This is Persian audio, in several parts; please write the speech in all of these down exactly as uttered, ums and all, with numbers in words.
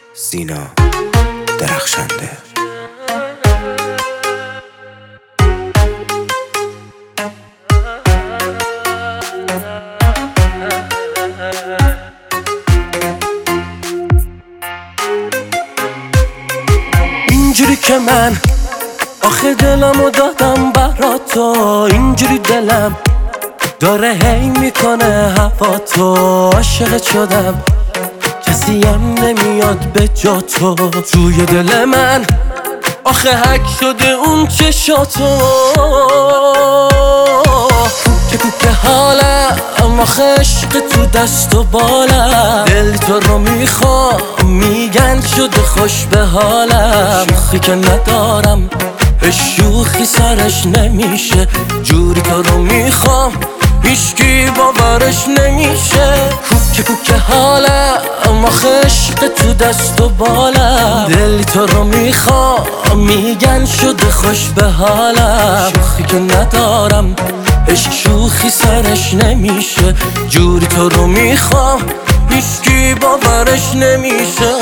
سینا درخشنده. اینجوری که من آخه دلمو دادم برات تو، اینجوری دلم داره هی میکنه هوا تو. عاشقت شدم کسی هم نمیاد به جا تو. توی دل من آخه حک شده اون چشاتو. کوکه کوکه حالم آخه عشق تو دست و بالم. دل تو رو میخوام میگن شده خوش به حالم. شوخی که ندارم شوخی سرش نمیشه. جوری تو رو میخوام هیچکی باورش نمیشه. کوکه کوکه حالم آخه عشق تو دست و بالم. دل تو رو میخوام میگن شده خوش به حالم. شوخی که ندارم عشق شوخی سرش نمیشه. جوری تو رو میخوام هیچکی باورش نمیشه.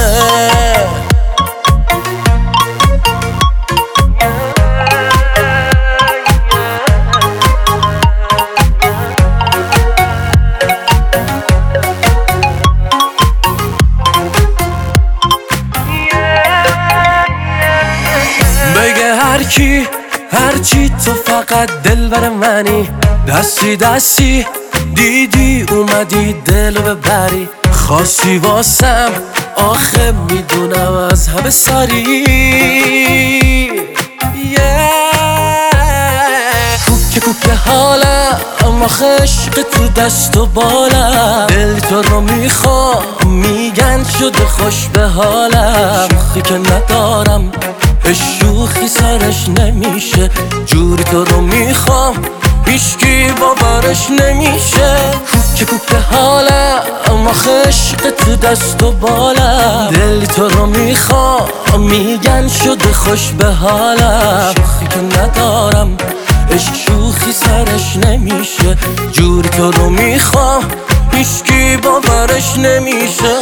بگه هرکی هرچی تو فقط دلبر منی. دستی دستی دیدی اومدی دلو ببری. خاصی واسم آخه میدونم از همه سری. کوکه کوکه حالم آخه عشق تو دست و بالم. دل تو رو میخوام میگن شده خوش به حالم. شوخی که ندارم شوخی سرش نمیشه. جوری تو رو میخوام هیچکی باورش نمیشه. کوکه کوکه حالم آخه عشق تو دست و بالم. دل تو رو میخوام میگن شده خوش به حالم. شوخی که ندارم عشق شوخی سرش نمیشه. جوری تو رو میخوام هیچکی باورش نمیشه.